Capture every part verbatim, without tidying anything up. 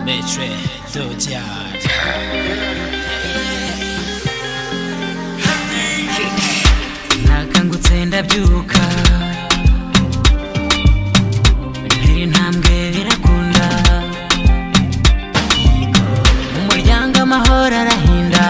Metre Dodiard nakangutse ndabyuka ntera intambwe birakunda mu muryango amahoro arahinda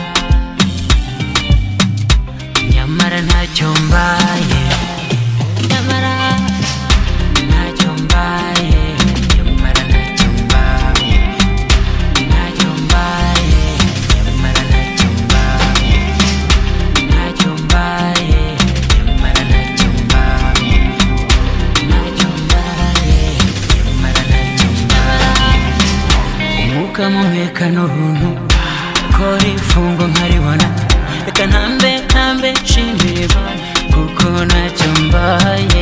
nyamara ntacyo mbaye nyamara ntacyo mbaye nyamara ntacyo mbaye ntacyo mbaye nyamara ntacyo mbaye ntacyo mbaye nyamara ntacyo mbaye ntacyo mbaye nyamara ntacyo mbaye umwuka muhumeka n'ubuntu kora ifungo nkaribona reka ntambe ntambe nshimire kuko ntacyo mbaye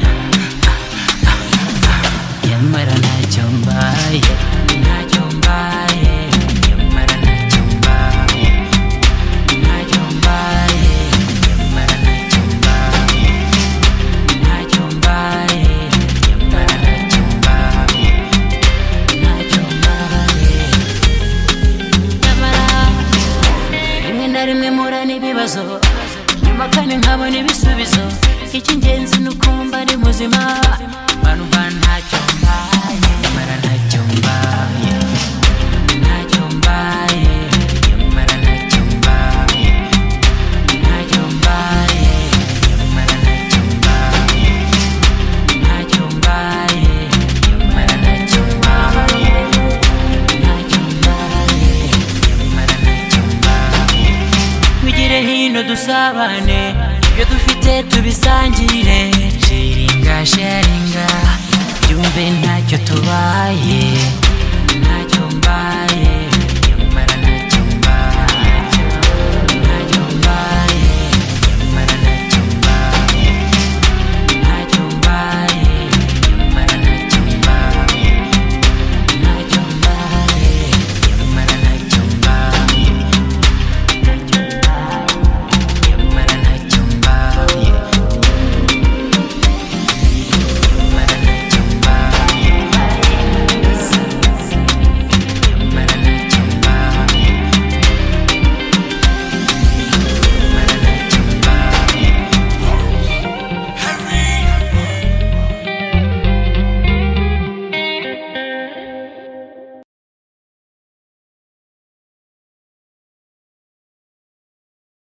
nyamara ntacyo mbaye ntacyo mbaye nyamara ntacyo mbaye ntacyo mbaye nyamara ntacyo mbaye ntacyo mbaye nyamara ntacyo mbaye ntacyo mbaye nyamara rimwe na rimwe mpura n'ibibazo nyuma kandi nkabona ibisubizo icy'ingenzi ni ukumva ari muzima banumva ntacyo mbaye nyamara ntacyo mbaye ntacyo mbaye nyamara ntacyo mbaye ntacyo mbaye nyamara ntacyo mbaye ntacyo mbaye nyamara ntacyo mbaye ntacyo mbaye nyamara ntacyo mbaye wigire hino dusabane ibyo dufite tubisangire sharinga sharinga byumve ntacyo tubaye